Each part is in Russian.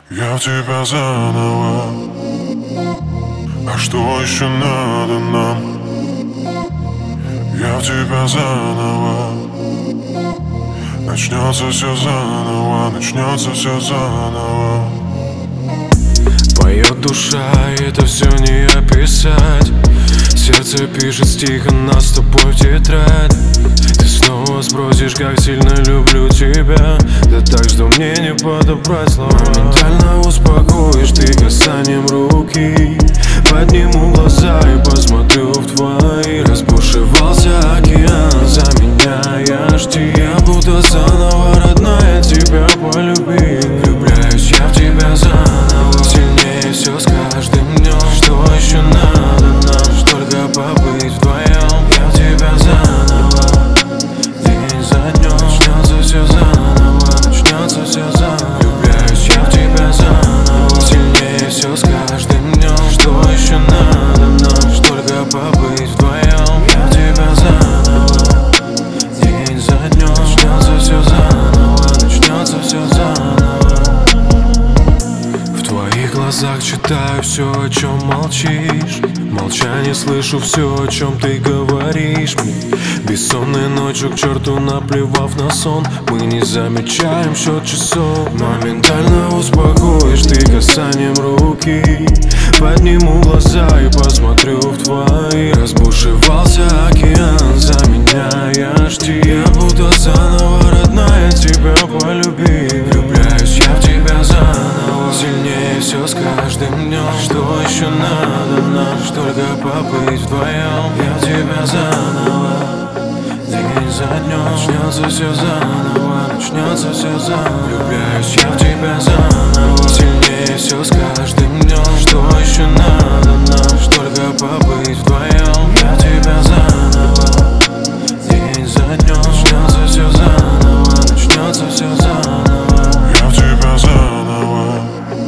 Я в тебя заново. А что еще надо нам? Я в тебя заново. Начнется все заново, начнется все заново. Поет душа, и это все не описать. Сердце пишет стих, а нас с тобой в тетрадь. Ты снова спросишь, как сильно люблю тебя. Да так, что мне не подобрать слова. Моментально успокоишь ты касанием руки. Подниму глаза и посмотрю в твои. Разбушевался океан, заменяешь ты. Я будто заново, родная, тебя полюбил. Влюбляюсь я в тебя заново, сильнее все с каждым днем. Что еще надо нам? Только побыть вдвоем. Я в тебя заново, день за днем. Начнется все заново, начнется все заново. Влюбляюсь я в тебя заново, сильнее все с каждым днем. Что еще надо нам? Только побыть вдвоем. Я в тебя заново, день за днем. Начнется все заново, начнется все заново. В твоих глазах читаю все, о чем молчишь. Молчание слышу все, о чем ты говоришь мне. Бессонной ночью к черту наплевав на сон. Мы не замечаем счет часов. Моментально успокоишь ты касанием руки. Подниму глаза и посмотрю в твои. Разбушевался океан, заменяешь ты. Я будто заново, родная, тебя полюбил. Влюбляюсь я в тебя заново, сильнее все с каждым днем. Что еще надо нам? Только побыть вдвоем. Я в тебя заново, день за днем. Начнется все заново, начнется все заново. Влюбляюсь я в тебя заново, сильнее все с каждым днем. Что еще надо нам? Только побыть вдвоем. Я в тебя заново, день за днем. Начнется все заново, начнется все заново. Я в тебя заново.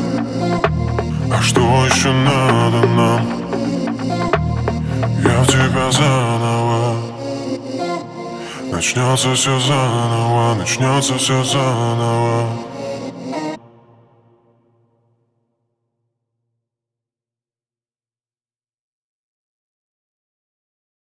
А что еще надо нам? Я в тебя заново. Начнется все заново, начнется все заново.